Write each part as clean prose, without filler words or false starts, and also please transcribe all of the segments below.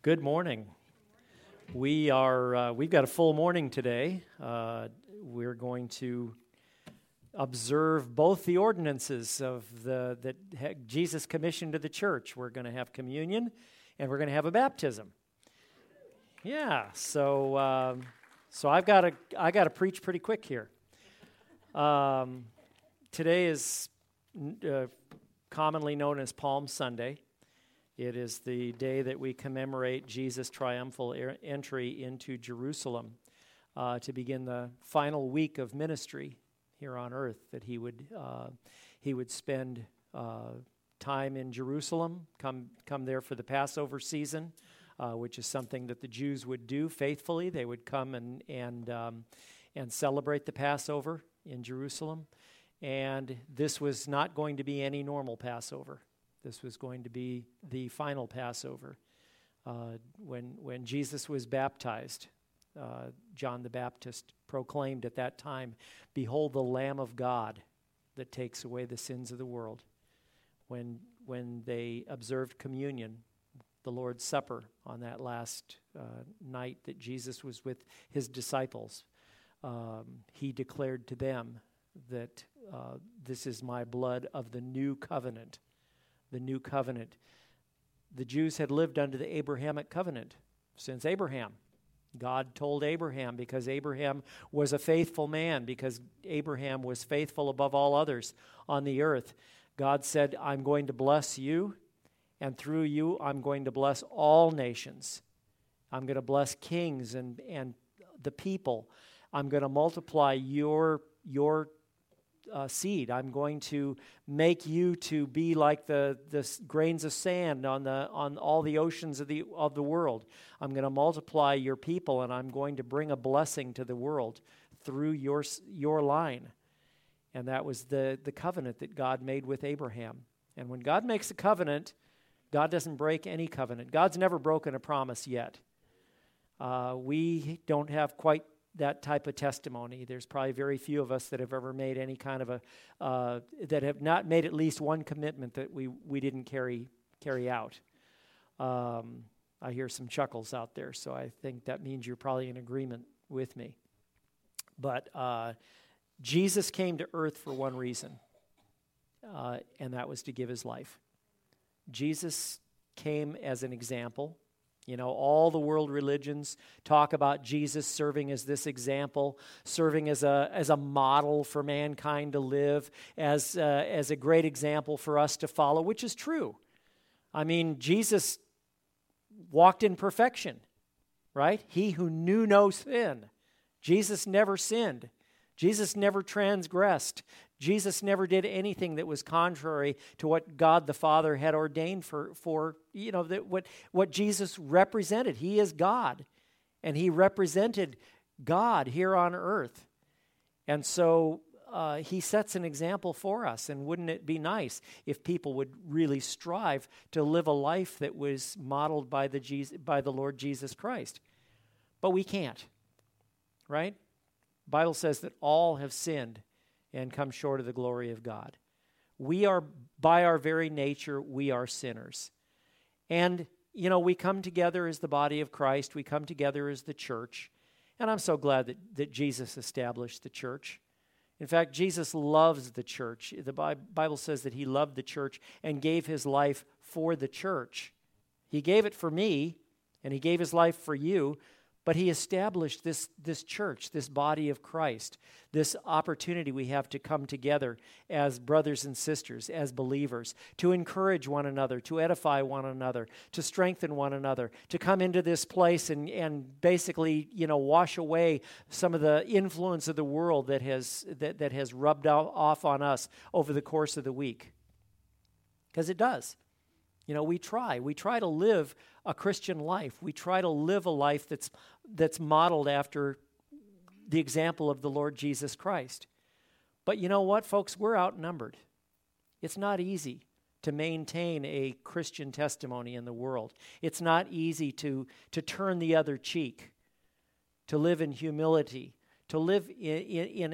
Good morning. We've got a full morning today. We're going to observe both the ordinances that Jesus commissioned to the church. We're going to have communion, and we're going to have a baptism. Yeah. So I got to preach pretty quick here. Today is commonly known as Palm Sunday. It is the day that we commemorate Jesus' triumphal entry into Jerusalem to begin the final week of ministry here on earth. That he would spend time in Jerusalem, come there for the Passover season, which is something that the Jews would do faithfully. They would come and celebrate the Passover in Jerusalem, and this was not going to be any normal Passover. This was going to be the final Passover. When Jesus was baptized, John the Baptist proclaimed at that time, "Behold the Lamb of God that takes away the sins of the world." When they observed communion, the Lord's Supper, on that last night that Jesus was with his disciples, he declared to them that this is my blood of the new covenant. The new covenant. The Jews had lived under the Abrahamic covenant since Abraham. God told Abraham, because Abraham was a faithful man, because Abraham was faithful above all others on the earth, God said, "I'm going to bless you, and through you I'm going to bless all nations. I'm going to bless kings and the people. I'm going to multiply your seed. I'm going to make you to be like the grains of sand on all the oceans of the world. I'm going to multiply your people, and I'm going to bring a blessing to the world through your line." And that was the covenant that God made with Abraham. And when God makes a covenant, God doesn't break any covenant. God's never broken a promise yet. We don't have quite that type of testimony. There's probably very few of us that have ever made any kind of that have not made at least one commitment that we didn't carry out. I hear some chuckles out there, so I think that means you're probably in agreement with me. But Jesus came to earth for one reason, and that was to give his life. Jesus came as an example. You know, all the world religions talk about Jesus serving as this example, serving as a model for mankind to live, as a great example for us to follow, which is true. I mean, Jesus walked in perfection, right? He who knew no sin. Jesus never sinned. Jesus never transgressed. Jesus never did anything that was contrary to what God the Father had ordained for what Jesus represented. He is God, and he represented God here on earth. And so he sets an example for us, and wouldn't it be nice if people would really strive to live a life that was modeled by the Lord Jesus Christ? But we can't, right? The Bible says that all have sinned and come short of the glory of God. We are, by our very nature, we are sinners. And, we come together as the body of Christ. We come together as the church. And I'm so glad that Jesus established the church. In fact, Jesus loves the church. The Bible says that he loved the church and gave his life for the church. He gave it for me, and he gave his life for you. But he established this church, this body of Christ, this opportunity we have to come together as brothers and sisters, as believers, to encourage one another, to edify one another, to strengthen one another, to come into this place and basically, wash away some of the influence of the world that has rubbed off on us over the course of the week. Because it does. We try to live a Christian life. We try to live a life that's modeled after the example of the Lord Jesus Christ. But you know what, folks? We're outnumbered. It's not easy to maintain a Christian testimony in the world. It's not easy to turn the other cheek, to live in humility, to live in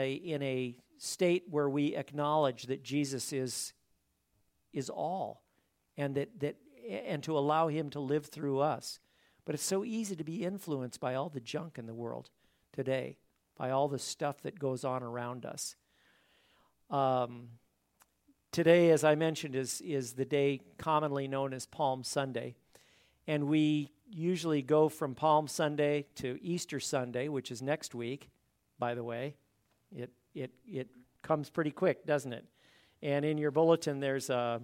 a state where we acknowledge that Jesus is all. And that and to allow him to live through us. But it's so easy to be influenced by all the junk in the world today, by all the stuff that goes on around us. Today, as I mentioned, is the day commonly known as Palm Sunday. And we usually go from Palm Sunday to Easter Sunday, which is next week, by the way. It comes pretty quick, doesn't it? And in your bulletin, there's an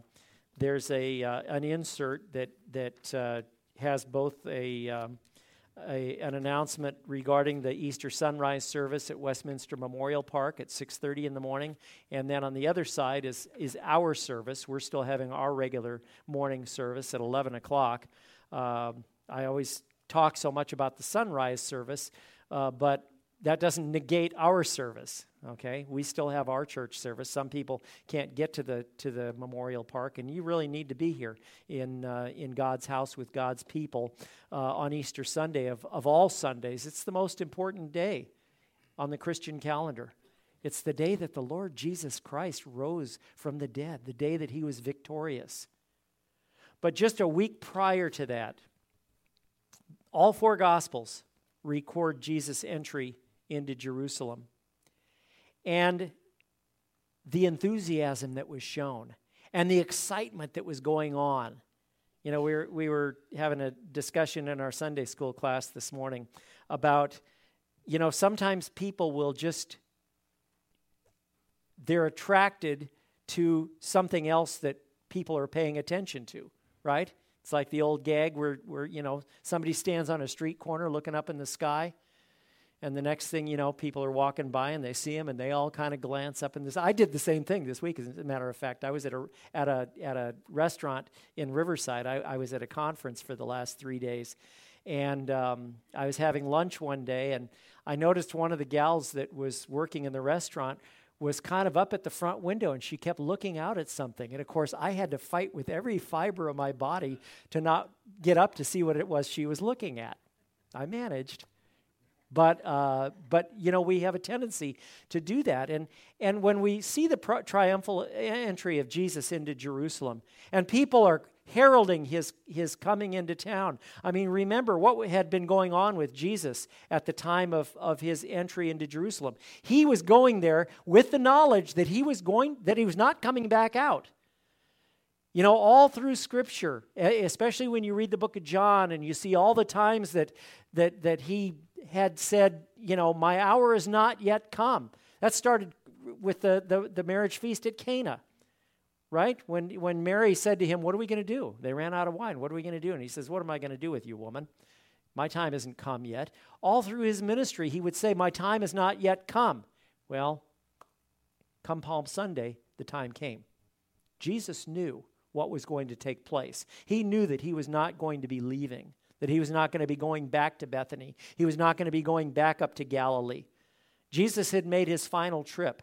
insert that has both an announcement regarding the Easter sunrise service at Westminster Memorial Park at 6:30 in the morning, and then on the other side is our service. We're still having our regular morning service at 11 o'clock. I always talk so much about the sunrise service, but that doesn't negate our service. Okay, we still have our church service. Some people can't get to the Memorial Park, and you really need to be here in God's house with God's people on Easter Sunday of all Sundays. It's the most important day on the Christian calendar. It's the day that the Lord Jesus Christ rose from the dead, the day that he was victorious. But just a week prior to that, all four Gospels record Jesus' entry into Jerusalem. And the enthusiasm that was shown and the excitement that was going on. You know, we were having a discussion in our Sunday school class this morning about, you know, sometimes people will just, they're attracted to something else that people are paying attention to, right? It's like the old gag where you know, somebody stands on a street corner looking up in the sky, and the next thing you know, people are walking by and they see him and they all kind of glance up in this. I did the same thing this week, as a matter of fact. I was at a restaurant in Riverside. I was at a conference for the last 3 days, and I was having lunch one day, and I noticed one of the gals that was working in the restaurant was kind of up at the front window, and she kept looking out at something. And of course, I had to fight with every fiber of my body to not get up to see what it was she was looking at. I managed. But you know, we have a tendency to do that. And when we see the triumphal entry of Jesus into Jerusalem, and people are heralding his coming into town. I mean, remember what had been going on with Jesus at the time of his entry into Jerusalem. He was going there with the knowledge that he was not coming back out. You know, all through Scripture, especially when you read the book of John and you see all the times that he had said, you know, my hour is not yet come. That started with the marriage feast at Cana, right? When Mary said to him, what are we going to do? They ran out of wine. What are we going to do? And he says, what am I going to do with you, woman? My time hasn't come yet. All through his ministry, he would say, my time has not yet come. Well, come Palm Sunday, the time came. Jesus knew what was going to take place. He knew that he was not going to be leaving, that he was not going to be going back to Bethany. He was not going to be going back up to Galilee. Jesus had made his final trip.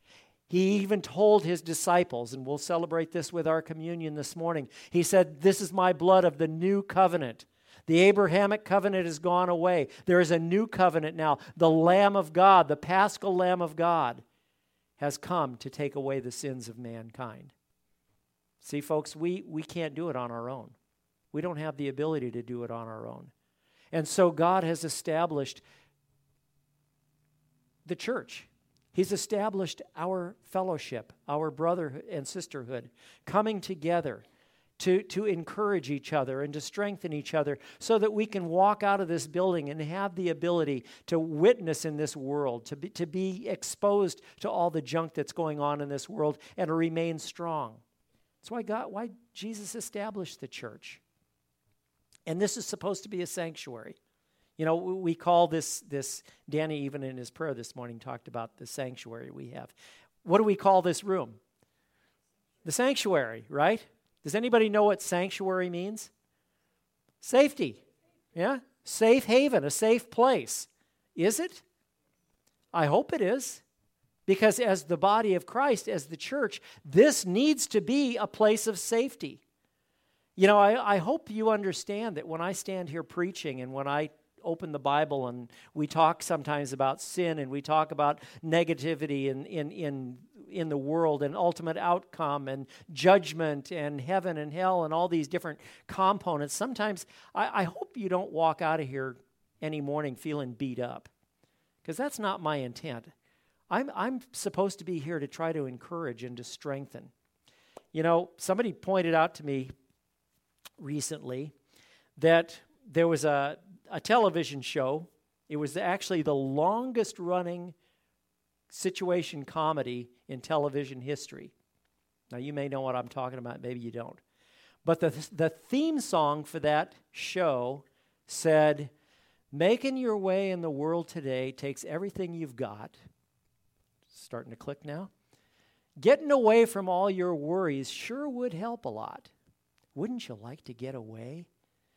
He even told his disciples, and we'll celebrate this with our communion this morning, he said, this is my blood of the new covenant. The Abrahamic covenant has gone away. There is a new covenant now. The Lamb of God, the Paschal Lamb of God, has come to take away the sins of mankind. See, folks, we can't do it on our own. We don't have the ability to do it on our own. And so God has established the church. He's established our fellowship, our brotherhood and sisterhood, coming together to encourage each other and to strengthen each other so that we can walk out of this building and have the ability to witness in this world, to be exposed to all the junk that's going on in this world and to remain strong. That's why Jesus established the church. And this is supposed to be a sanctuary. You know, we call this, Danny even in his prayer this morning talked about the sanctuary we have. What do we call this room? The sanctuary, right? Does anybody know what sanctuary means? Safety, yeah? Safe haven, a safe place. Is it? I hope it is. Because as the body of Christ, as the church, this needs to be a place of safety. You know, I hope you understand that when I stand here preaching and when I open the Bible and we talk sometimes about sin and we talk about negativity in in the world and ultimate outcome and judgment and heaven and hell and all these different components, sometimes I hope you don't walk out of here any morning feeling beat up, because that's not my intent. I'm supposed to be here to try to encourage and to strengthen. You know, somebody pointed out to me recently that there was a television show. It was actually the longest running situation comedy in television history. Now, you may know what I'm talking about, maybe you don't. But the theme song for that show said, "Making your way in the world today takes everything you've got." Starting to click now. "Getting away from all your worries sure would help a lot. Wouldn't you like to get away?"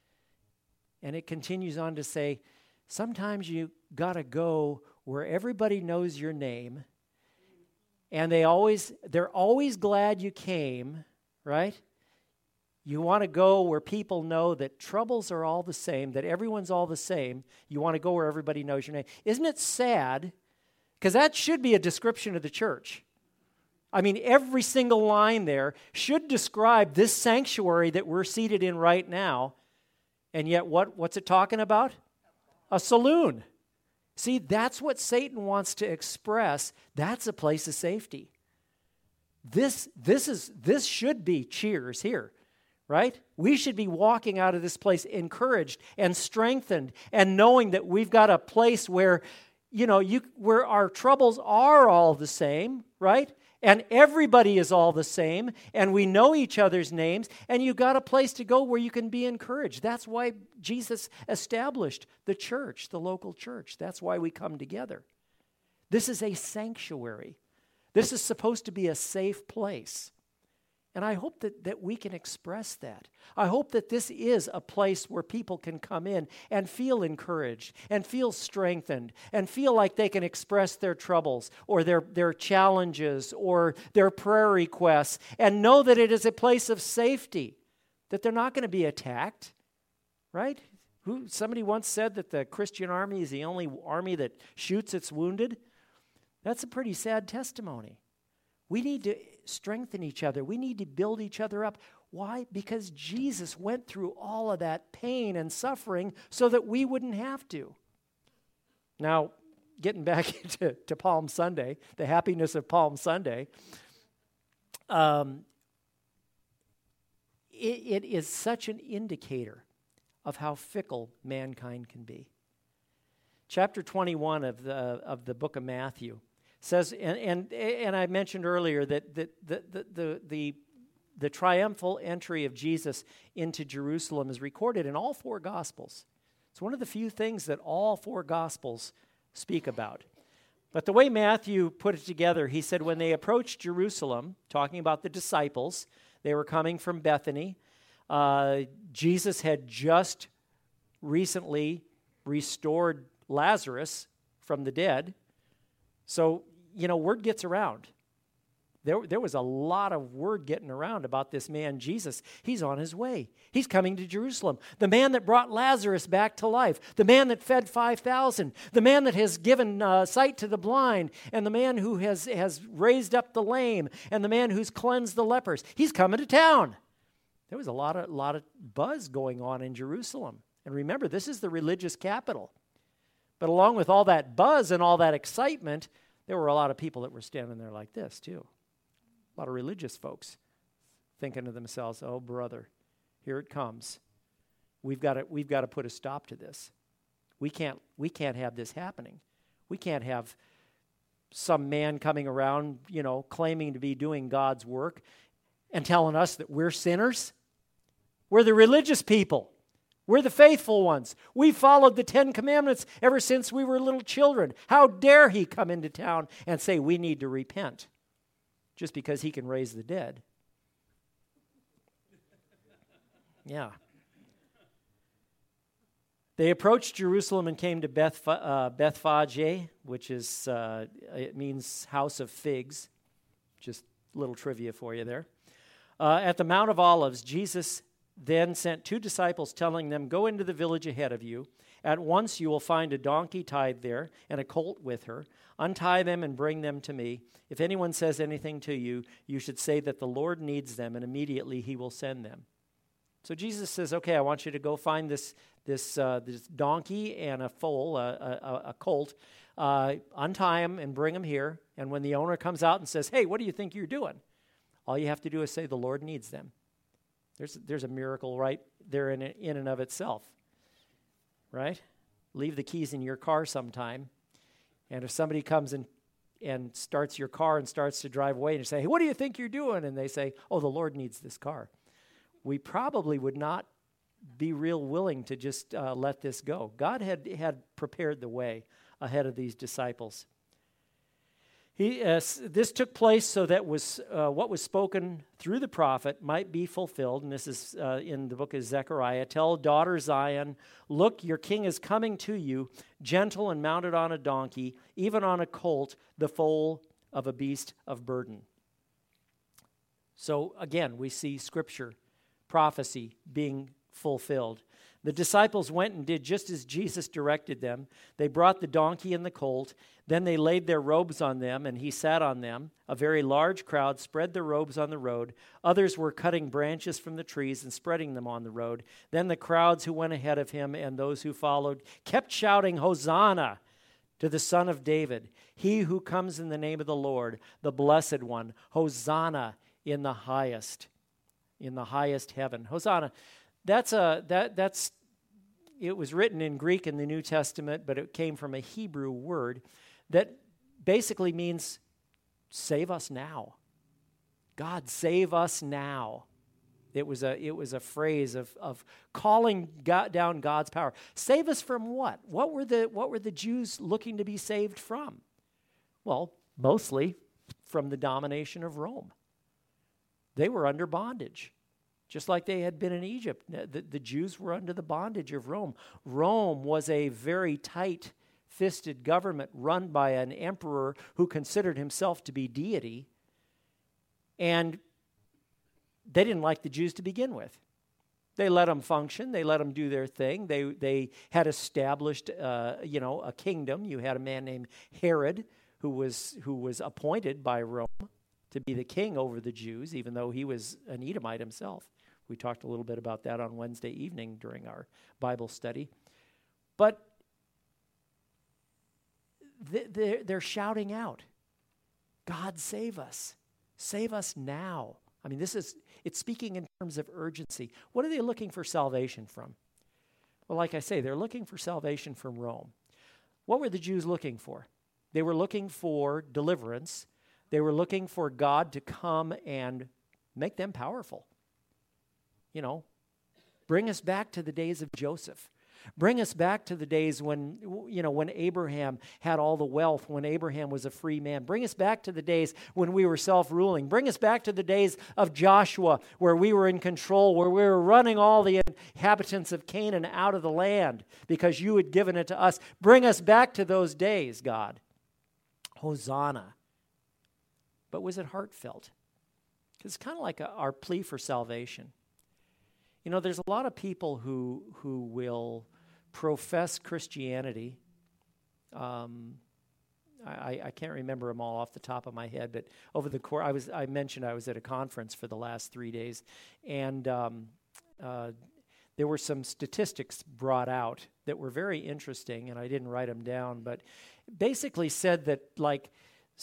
And it continues on to say, "Sometimes you got to go where everybody knows your name, and they're always glad you came," right? You want to go where people know that troubles are all the same, that everyone's all the same. You want to go where everybody knows your name. Isn't it sad? Because that should be a description of the church. I mean, every single line there should describe this sanctuary that we're seated in right now. And yet, what's it talking about? A saloon. See, that's what Satan wants to express. That's a place of safety. This should be Cheers here, right? We should be walking out of this place encouraged and strengthened and knowing that we've got a place where, where our troubles are all the same, right? And everybody is all the same, and we know each other's names, and you got a place to go where you can be encouraged. That's why Jesus established the church, the local church. That's why we come together. This is a sanctuary. This is supposed to be a safe place. And I hope that we can express that. I hope that this is a place where people can come in and feel encouraged and feel strengthened and feel like they can express their troubles or their challenges or their prayer requests and know that it is a place of safety, that they're not going to be attacked, right? Somebody once said that the Christian army is the only army that shoots its wounded. That's a pretty sad testimony. We need to strengthen each other. We need to build each other up. Why? Because Jesus went through all of that pain and suffering so that we wouldn't have to. Now, getting back to Palm Sunday, the happiness of Palm Sunday, it is such an indicator of how fickle mankind can be. Chapter 21 of the book of Matthew says, and I mentioned earlier that the triumphal entry of Jesus into Jerusalem is recorded in all four Gospels. It's one of the few things that all four Gospels speak about. But the way Matthew put it together, he said when they approached Jerusalem, talking about the disciples, they were coming from Bethany. Jesus had just recently restored Lazarus from the dead. So, word gets around. There was a lot of word getting around about this man, Jesus. He's on his way. He's coming to Jerusalem. The man that brought Lazarus back to life. The man that fed 5,000. The man that has given sight to the blind. And the man who has raised up the lame. And the man who's cleansed the lepers. He's coming to town. There was a lot of buzz going on in Jerusalem. And remember, this is the religious capital. But along with all that buzz and all that excitement, there were a lot of people that were standing there like this, too. A lot of religious folks thinking to themselves, "Oh, brother, here it comes. We've got to put a stop to this. We can't have this happening. We can't have some man coming around, claiming to be doing God's work and telling us that we're sinners. We're the religious people. We're the faithful ones. We followed the 10 Commandments ever since we were little children. How dare he come into town and say we need to repent just because he can raise the dead?" Yeah. They approached Jerusalem and came to Bethphage, which is, it means house of figs. Just a little trivia for you there. At the Mount of Olives, Jesus then sent 2 disciples, telling them, "Go into the village ahead of you. At once you will find a donkey tied there and a colt with her. Untie them and bring them to me. If anyone says anything to you, you should say that the Lord needs them, and immediately he will send them." So Jesus says, okay, I want you to go find this donkey and a foal, a colt. Untie them and bring them here. And when the owner comes out and says, "Hey, what do you think you're doing?" all you have to do is say, "The Lord needs them." There's a miracle right there in and of itself, right? Leave the keys in your car sometime, and if somebody comes and starts your car and starts to drive away and you say, "Hey, what do you think you're doing?" and they say, "Oh, the Lord needs this car," we probably would not be real willing to just let this go. God had prepared the way ahead of these disciples. This took place so that what was spoken through the prophet might be fulfilled, and this is in the book of Zechariah. "Tell daughter Zion, look, your king is coming to you, gentle and mounted on a donkey, even on a colt, the foal of a beast of burden." So again, we see scripture, prophecy being fulfilled. The disciples went and did just as Jesus directed them. They brought the donkey and the colt. Then they laid their robes on them, and he sat on them. A very large crowd spread their robes on the road. Others were cutting branches from the trees and spreading them on the road. Then the crowds who went ahead of him and those who followed kept shouting, "Hosanna to the Son of David, he who comes in the name of the Lord, the Blessed One. Hosanna in the highest heaven." Hosanna. It was written in Greek in the New Testament, but it came from a Hebrew word that basically means save us now. God, save us now. It was a phrase of calling down God's power. Save us from what? What were the Jews looking to be saved from? Well, mostly from the domination of Rome. They were under bondage. Just like they had been in Egypt, the Jews were under the bondage of Rome. Rome was a very tight-fisted government run by an emperor who considered himself to be deity, and they didn't like the Jews to begin with. They let them function. They let them do their thing. They had established, a kingdom. You had a man named Herod who was appointed by Rome to be the king over the Jews, even though he was an Edomite himself. We talked a little bit about that on Wednesday evening during our Bible study. But they're shouting out, "God, save us. Save us now." I mean, it's speaking in terms of urgency. What are they looking for salvation from? Well, like I say, they're looking for salvation from Rome. What were the Jews looking for? They were looking for deliverance. They were looking for God to come and make them powerful. Bring us back to the days of Joseph. Bring us back to the days when Abraham had all the wealth, when Abraham was a free man. Bring us back to the days when we were self-ruling. Bring us back to the days of Joshua, where we were in control, where we were running all the inhabitants of Canaan out of the land because you had given it to us. Bring us back to those days, God. Hosanna. But was it heartfelt? Because it's kind of like our plea for salvation. There's a lot of people who will profess Christianity. I can't remember them all off the top of my head, but over the course, I mentioned I was at a conference for the last 3 days, and there were some statistics brought out that were very interesting, and I didn't write them down, but basically said that like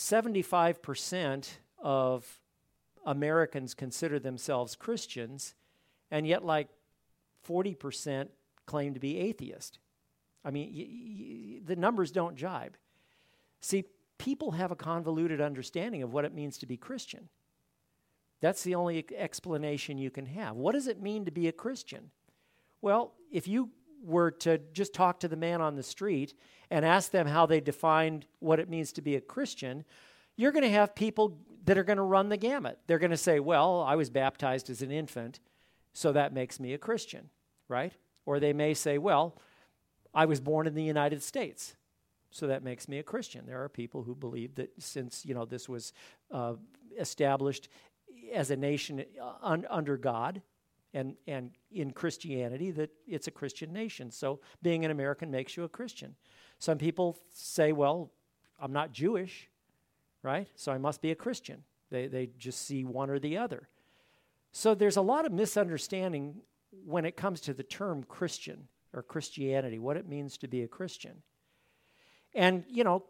75% of Americans consider themselves Christians, and yet like 40% claim to be atheist. I mean, the numbers don't jibe. See, people have a convoluted understanding of what it means to be Christian. That's the only explanation you can have. What does it mean to be a Christian? Well, if you were to just talk to the man on the street and ask them how they defined what it means to be a Christian, you're going to have people that are going to run the gamut. They're going to say, well, I was baptized as an infant, so that makes me a Christian, right? Or they may say, well, I was born in the United States, so that makes me a Christian. There are people who believe that since, this was established as a nation under God, And in Christianity, that it's a Christian nation. So being an American makes you a Christian. Some people say, well, I'm not Jewish, right? So I must be a Christian. They just see one or the other. So there's a lot of misunderstanding when it comes to the term Christian or Christianity, what it means to be a Christian. And,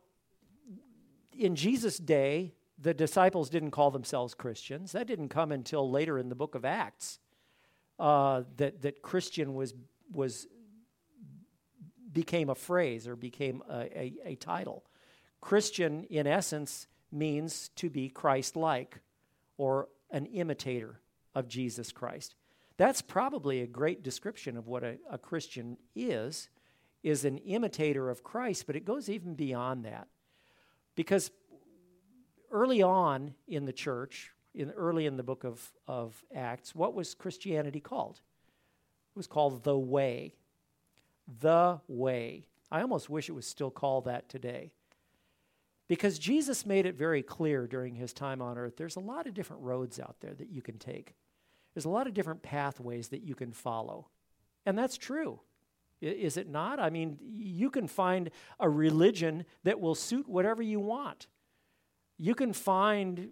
in Jesus' day, the disciples didn't call themselves Christians. That didn't come until later in the book of Acts, that Christian became a phrase or became a title. Christian, in essence, means to be Christ-like or an imitator of Jesus Christ. That's probably a great description of what a Christian is an imitator of Christ, but it goes even beyond that. Because early on in the church, early in the book of Acts, what was Christianity called? It was called the Way. The Way. I almost wish it was still called that today. Because Jesus made it very clear during his time on earth, there's a lot of different roads out there that you can take. There's a lot of different pathways that you can follow. And that's true. Is it not? I mean, you can find a religion that will suit whatever you want. You can find,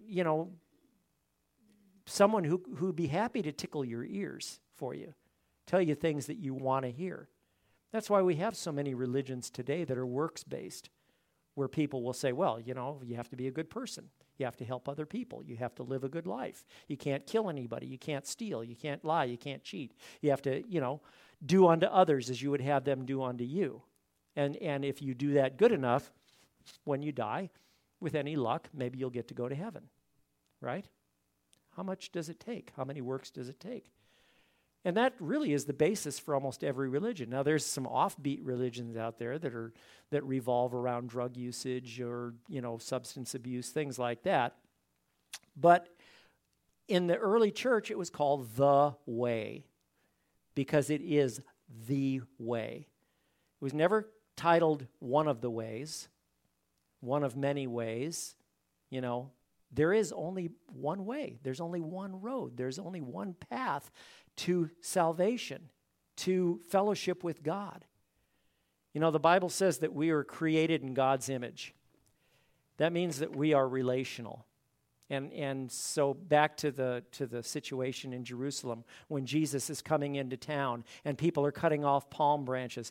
someone who'd be happy to tickle your ears for you, tell you things that you want to hear. That's why we have so many religions today that are works-based, where people will say, well, you have to be a good person. You have to help other people. You have to live a good life. You can't kill anybody. You can't steal. You can't lie. You can't cheat. You have to, do unto others as you would have them do unto you. And if you do that good enough, when you die, with any luck, maybe you'll get to go to heaven, right? How much does it take? How many works does it take? And that really is the basis for almost every religion. Now, there's some offbeat religions out there that revolve around drug usage or, substance abuse, things like that. But in the early church, it was called the Way, because it is the way. It was never titled one of the ways, one of many ways. There is only one way. There's only one road. There's only one path to salvation, to fellowship with God. The Bible says that we are created in God's image. That means that we are relational. And so back to the situation in Jerusalem when Jesus is coming into town and people are cutting off palm branches.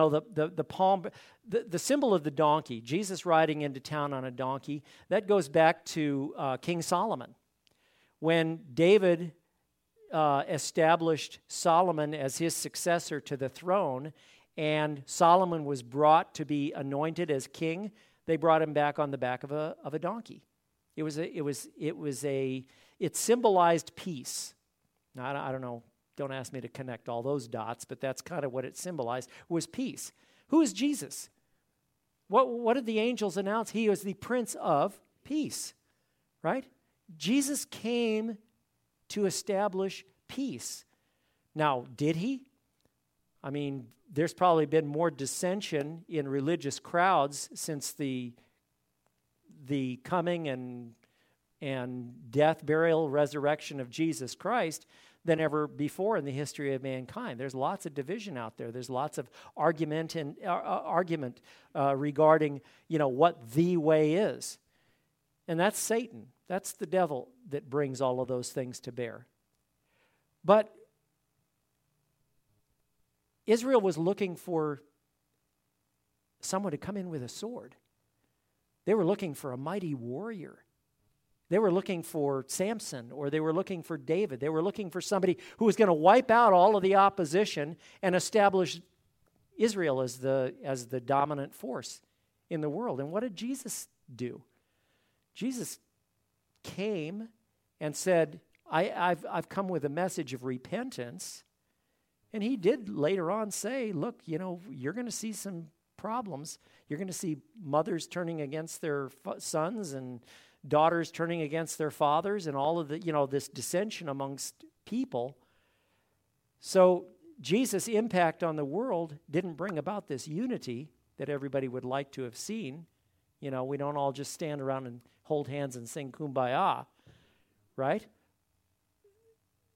The symbol of the donkey, Jesus riding into town on a donkey, that goes back to King Solomon. When David established Solomon as his successor to the throne, and Solomon was brought to be anointed as king, they brought him back on the back of a donkey. It symbolized peace. Now, I don't know, don't ask me to connect all those dots, but that's kind of what it symbolized, was peace. Who is Jesus? What did the angels announce? He was the Prince of Peace, right? Jesus came to establish peace. Now, did he? I mean, there's probably been more dissension in religious crowds since the coming and death, burial, resurrection of Jesus Christ than ever before in the history of mankind. There's lots of division out there. There's lots of argument regarding, what the way is. And that's Satan. That's the devil that brings all of those things to bear. But Israel was looking for someone to come in with a sword. They were looking for a mighty warrior. They were looking for Samson, or they were looking for David. They were looking for somebody who was going to wipe out all of the opposition and establish Israel as the dominant force in the world. And what did Jesus do? Jesus came and said, I've come with a message of repentance. And he did later on say, look, you're going to see some problems. You're going to see mothers turning against their sons and daughters turning against their fathers and all of the, this dissension amongst people. So Jesus' impact on the world didn't bring about this unity that everybody would like to have seen. We don't all just stand around and hold hands and sing Kumbaya, right?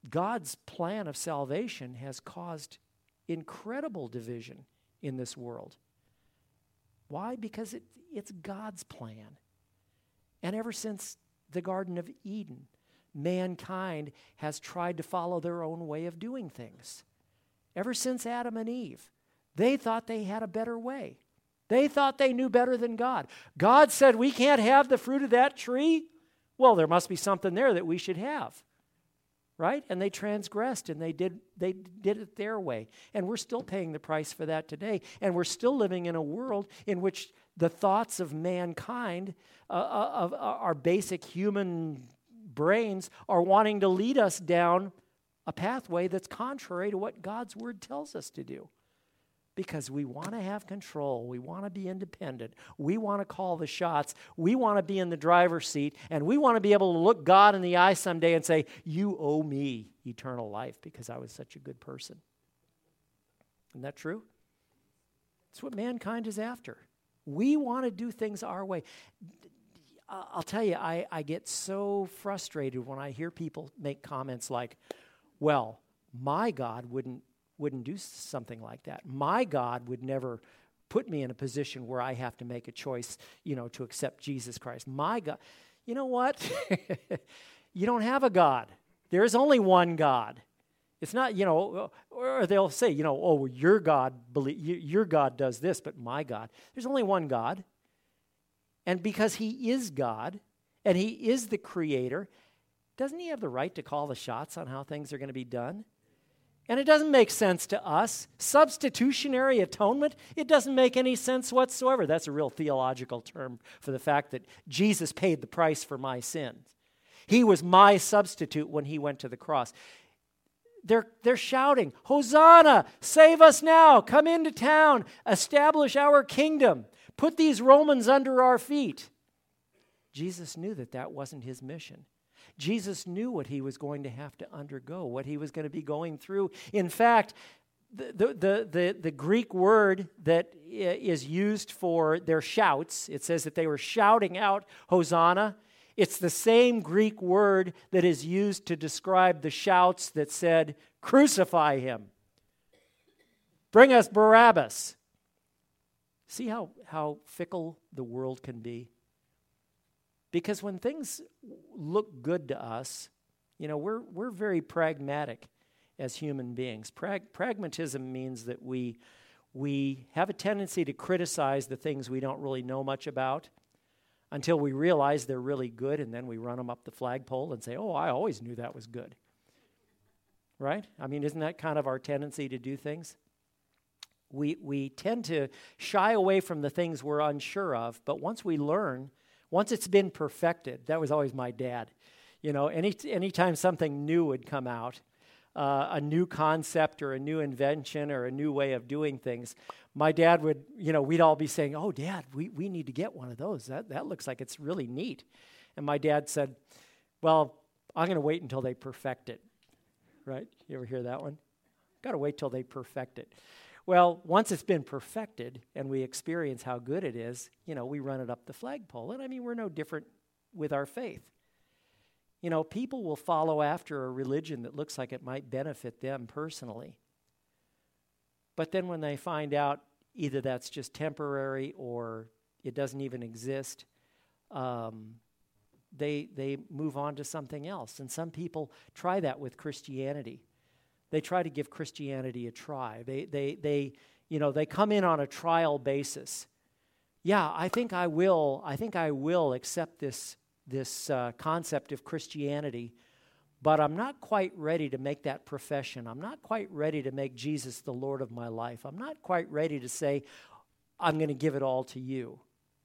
God's plan of salvation has caused incredible division in this world. Why? Because it's God's plan. And ever since the Garden of Eden, mankind has tried to follow their own way of doing things. Ever since Adam and Eve, they thought they had a better way. They thought they knew better than God. God said, we can't have the fruit of that tree. Well, there must be something there that we should have. Right? And they transgressed, and they did it their way. And we're still paying the price for that today. And we're still living in a world in which the thoughts of mankind, of our basic human brains, are wanting to lead us down a pathway that's contrary to what God's Word tells us to do. Because we want to have control. We want to be independent. We want to call the shots. We want to be in the driver's seat. And we want to be able to look God in the eye someday and say, you owe me eternal life because I was such a good person. Isn't that true? That's what mankind is after. We want to do things our way. I'll tell you, I get so frustrated when I hear people make comments like, well, my God wouldn't do something like that. My God would never put me in a position where I have to make a choice, to accept Jesus Christ. My God, you know what? You don't have a God. There is only one God. It's not, or they'll say, oh, your God does this, but my God. There's only one God. And because he is God, and he is the creator, doesn't he have the right to call the shots on how things are going to be done? And it doesn't make sense to us. Substitutionary atonement, it doesn't make any sense whatsoever. That's a real theological term for the fact that Jesus paid the price for my sins. He was my substitute when he went to the cross. They're shouting, Hosanna, save us now, come into town, establish our kingdom, put these Romans under our feet. Jesus knew that wasn't his mission. Jesus knew what he was going to have to undergo, what he was going to be going through. In fact, the Greek word that is used for their shouts, it says that they were shouting out, Hosanna. It's the same Greek word that is used to describe the shouts that said, crucify him. Bring us Barabbas. See how fickle the world can be? Because when things look good to us, we're very pragmatic as human beings. Pragmatism means that we have a tendency to criticize the things we don't really know much about until we realize they're really good, and then we run them up the flagpole and say, oh, I always knew that was good. Right? I mean, isn't that kind of our tendency to do things? We tend to shy away from the things we're unsure of, but once we learn, once it's been perfected, that was always my dad. Anytime something new would come out, a new concept or a new invention or a new way of doing things, my dad would, we'd all be saying, oh, Dad, we need to get one of those. That looks like it's really neat. And my dad said, well, I'm going to wait until they perfect it. Right? You ever hear that one? Got to wait till they perfect it. Well, once it's been perfected and we experience how good it is, we run it up the flagpole. And I mean, we're no different with our faith. People will follow after a religion that looks like it might benefit them personally. But then when they find out either that's just temporary or it doesn't even exist, they move on to something else. And some people try that with Christianity. They try to give Christianity a try. They come in on a trial basis. Yeah, I think I will accept this concept of Christianity, but I'm not quite ready to make that profession. I'm not quite ready to make Jesus the Lord of my life. I'm not quite ready to say, I'm going to give it all to you.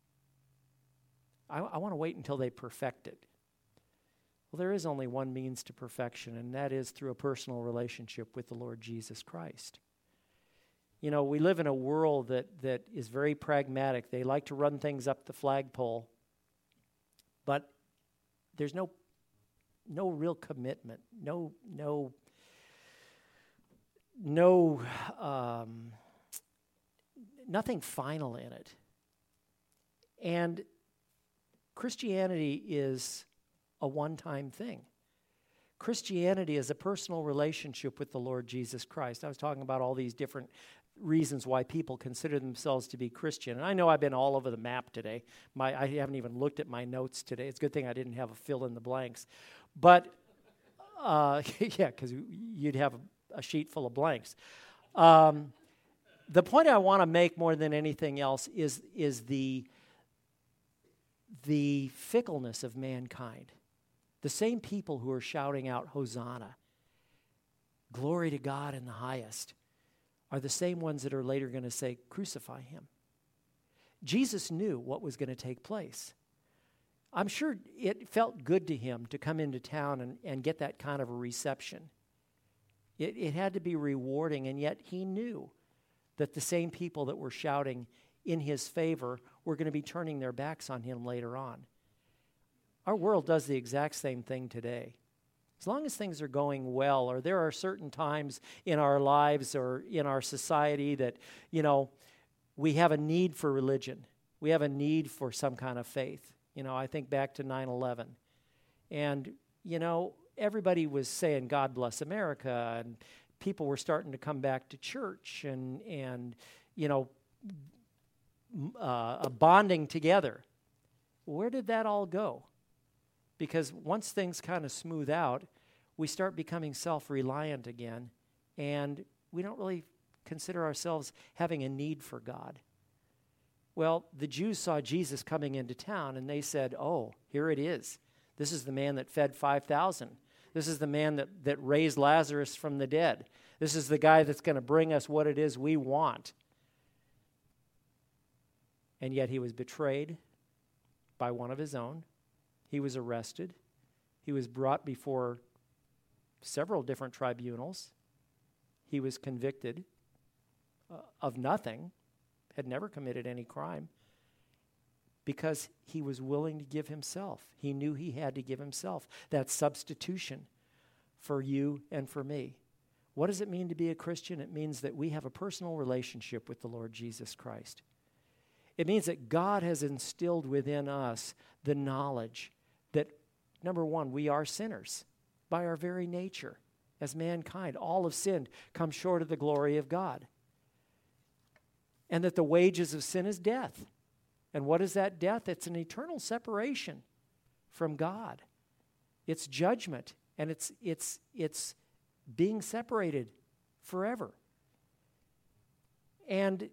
I want to wait until they perfect it. Well, there is only one means to perfection, and that is through a personal relationship with the Lord Jesus Christ. We live in a world that is very pragmatic. They like to run things up the flagpole, but there's no real commitment, nothing final in it. And Christianity is a one-time thing. Christianity is a personal relationship with the Lord Jesus Christ. I was talking about all these different reasons why people consider themselves to be Christian. And I know I've been all over the map today. I haven't even looked at my notes today. It's a good thing I didn't have a fill in the blanks. But, yeah, because you'd have a sheet full of blanks. The point I want to make more than anything else is the fickleness of mankind. The same people who are shouting out, Hosanna, glory to God in the highest, are the same ones that are later going to say, crucify him. Jesus knew what was going to take place. I'm sure it felt good to him to come into town and get that kind of a reception. It had to be rewarding, and yet he knew that the same people that were shouting in his favor were going to be turning their backs on him later on. Our world does the exact same thing today. As long as things are going well, or there are certain times in our lives or in our society that, we have a need for religion. We have a need for some kind of faith. I think back to 9/11. And, everybody was saying, God bless America, and people were starting to come back to church and bonding together. Where did that all go? Because once things kind of smooth out, we start becoming self-reliant again, and we don't really consider ourselves having a need for God. Well, the Jews saw Jesus coming into town, and they said, oh, here it is. This is the man that fed 5,000. This is the man that raised Lazarus from the dead. This is the guy that's going to bring us what it is we want. And yet he was betrayed by one of his own. He was arrested. He was brought before several different tribunals. He was convicted of nothing, had never committed any crime, because he was willing to give himself. He knew he had to give himself. That substitution for you and for me. What does it mean to be a Christian? It means that we have a personal relationship with the Lord Jesus Christ. It means that God has instilled within us the knowledge that, number one, we are sinners by our very nature. As mankind, all have sinned, come short of the glory of God. And that the wages of sin is death. And what is that death? It's an eternal separation from God. It's judgment, and it's being separated forever. And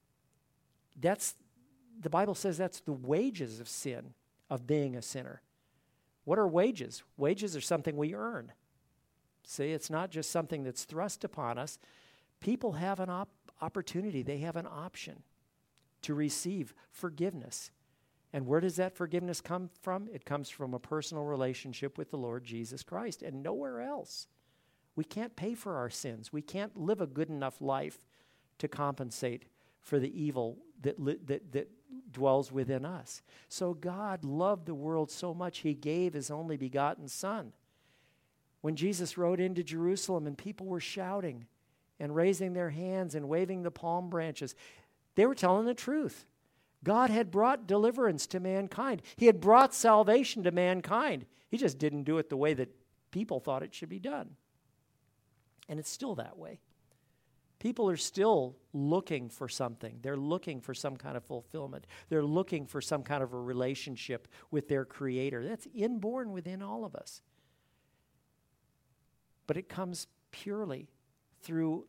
the Bible says that's the wages of sin, of being a sinner. What are wages? Wages are something we earn. See, it's not just something that's thrust upon us. People have an opportunity. They have an option to receive forgiveness. And where does that forgiveness come from? It comes from a personal relationship with the Lord Jesus Christ and nowhere else. We can't pay for our sins. We can't live a good enough life to compensate for the evil that dwells within us. So God loved the world so much, he gave his only begotten Son. When Jesus rode into Jerusalem and people were shouting and raising their hands and waving the palm branches, they were telling the truth. God had brought deliverance to mankind. He had brought salvation to mankind. He just didn't do it the way that people thought it should be done. And it's still that way. People are still looking for something. They're looking for some kind of fulfillment. They're looking for some kind of a relationship with their Creator. That's inborn within all of us. But it comes purely through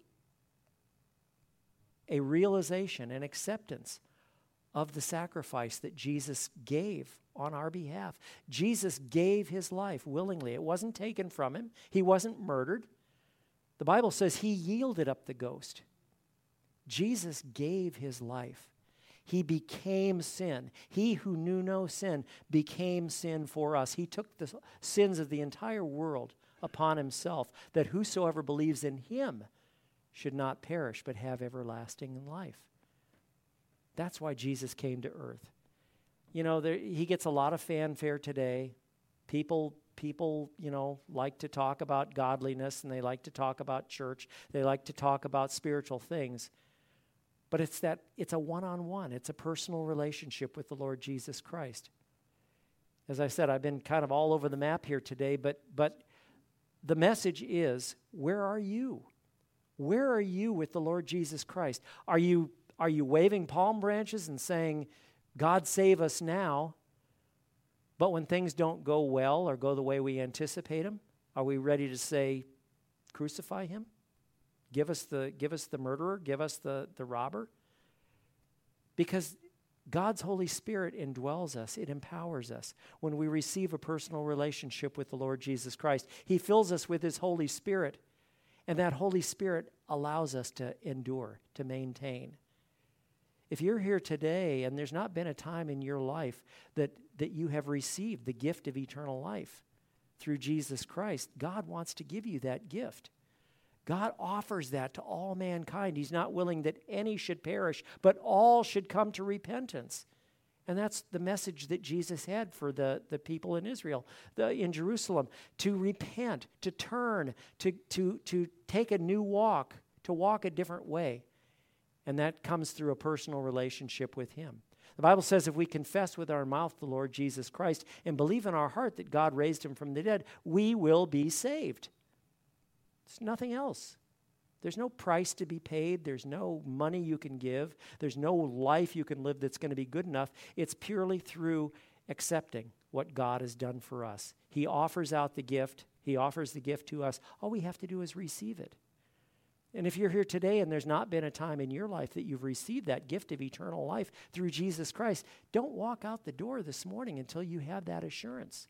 a realization and acceptance of the sacrifice that Jesus gave on our behalf. Jesus gave his life willingly. It wasn't taken from him. He wasn't murdered. The Bible says he yielded up the ghost. Jesus gave his life. He became sin. He who knew no sin became sin for us. He took the sins of the entire world upon himself, that whosoever believes in him should not perish but have everlasting life. That's why Jesus came to earth. You know, he gets a lot of fanfare today. People, like to talk about godliness, and they like to talk about church. They like to talk about spiritual things. But it's a one-on-one. It's a personal relationship with the Lord Jesus Christ. As I said, I've been kind of all over the map here today, but the message is, where are you? Where are you with the Lord Jesus Christ? Are you waving palm branches and saying, God save us now, but when things don't go well or go the way we anticipate them, are we ready to say, crucify him? Give us the murderer, give us the robber? Because God's Holy Spirit indwells us. It empowers us. When we receive a personal relationship with the Lord Jesus Christ, he fills us with his Holy Spirit, and that Holy Spirit allows us to endure, to maintain. If you're here today and there's not been a time in your life that you have received the gift of eternal life through Jesus Christ, God wants to give you that gift. God offers that to all mankind. He's not willing that any should perish, but all should come to repentance. And that's the message that Jesus had for the people in Israel, in Jerusalem, to repent, to turn, to take a new walk, to walk a different way. And that comes through a personal relationship with him. The Bible says if we confess with our mouth the Lord Jesus Christ and believe in our heart that God raised him from the dead, we will be saved. It's nothing else. There's no price to be paid. There's no money you can give. There's no life you can live that's going to be good enough. It's purely through accepting what God has done for us. He offers out the gift. He offers the gift to us. All we have to do is receive it. And if you're here today and there's not been a time in your life that you've received that gift of eternal life through Jesus Christ, don't walk out the door this morning until you have that assurance.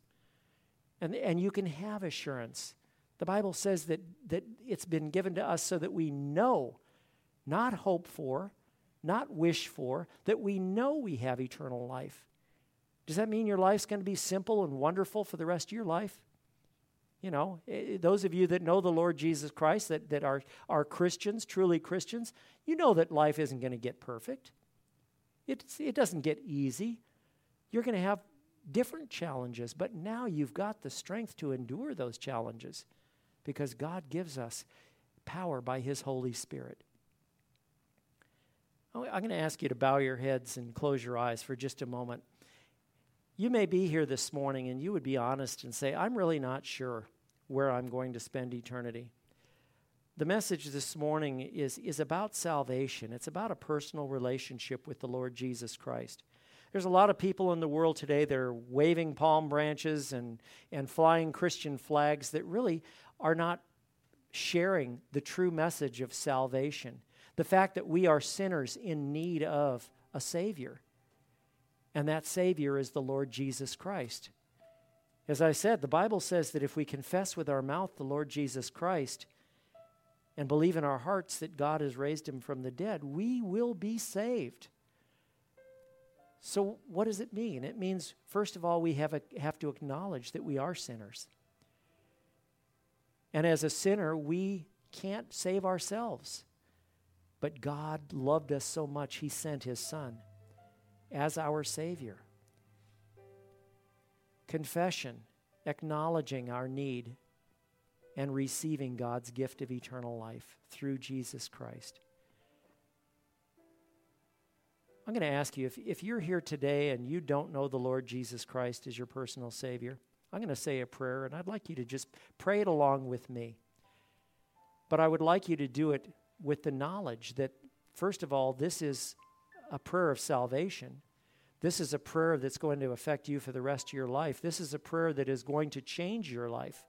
And you can have assurance. The Bible says that it's been given to us so that we know, not hope for, not wish for, that we know we have eternal life. Does that mean your life's going to be simple and wonderful for the rest of your life? You know, those of you that know the Lord Jesus Christ, that are Christians, truly Christians, you know that life isn't going to get perfect. It doesn't get easy. You're going to have different challenges, but now you've got the strength to endure those challenges because God gives us power by his Holy Spirit. I'm going to ask you to bow your heads and close your eyes for just a moment. You may be here this morning and you would be honest and say, I'm really not sure where I'm going to spend eternity. The message this morning is about salvation. It's about a personal relationship with the Lord Jesus Christ. There's a lot of people in the world today that are waving palm branches and flying Christian flags that really are not sharing the true message of salvation. The fact that we are sinners in need of a Savior. And that Savior is the Lord Jesus Christ. As I said, the Bible says that if we confess with our mouth the Lord Jesus Christ and believe in our hearts that God has raised him from the dead, we will be saved. So what does it mean? It means, first of all, we have to acknowledge that we are sinners. And as a sinner, we can't save ourselves. But God loved us so much, he sent his Son as our Savior. Confession, acknowledging our need, and receiving God's gift of eternal life through Jesus Christ. I'm going to ask you, if you're here today and you don't know the Lord Jesus Christ as your personal Savior, I'm going to say a prayer, and I'd like you to just pray it along with me. But I would like you to do it with the knowledge that, first of all, this is a prayer of salvation. This is a prayer that's going to affect you for the rest of your life. This is a prayer that is going to change your life.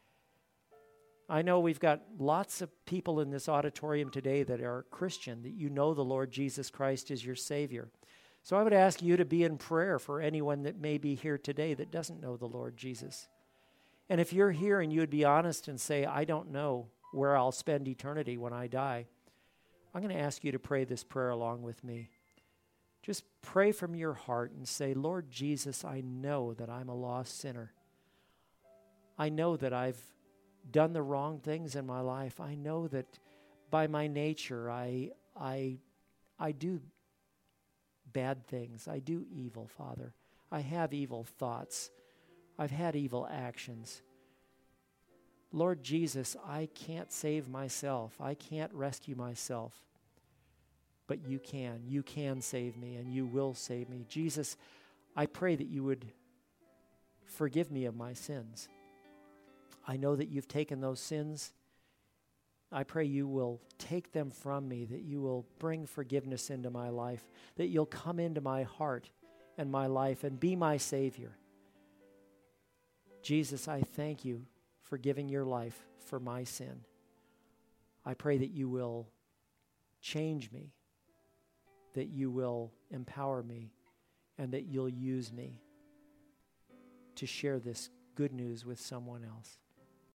I know we've got lots of people in this auditorium today that are Christian, that you know the Lord Jesus Christ is your Savior. So I would ask you to be in prayer for anyone that may be here today that doesn't know the Lord Jesus. And if you're here and you would be honest and say, I don't know where I'll spend eternity when I die, I'm going to ask you to pray this prayer along with me. Just pray from your heart and say, Lord Jesus, I know that I'm a lost sinner. I know that I've done the wrong things in my life. I know that by my nature I do bad things. I do evil, Father. I have evil thoughts. I've had evil actions. Lord Jesus, I can't save myself. I can't rescue myself. But you can. You can save me, and you will save me. Jesus, I pray that you would forgive me of my sins. I know that you've taken those sins. I pray you will take them from me, that you will bring forgiveness into my life, that you'll come into my heart and my life and be my Savior. Jesus, I thank you for giving your life for my sin. I pray that you will change me, that you will empower me, and that you'll use me to share this good news with someone else.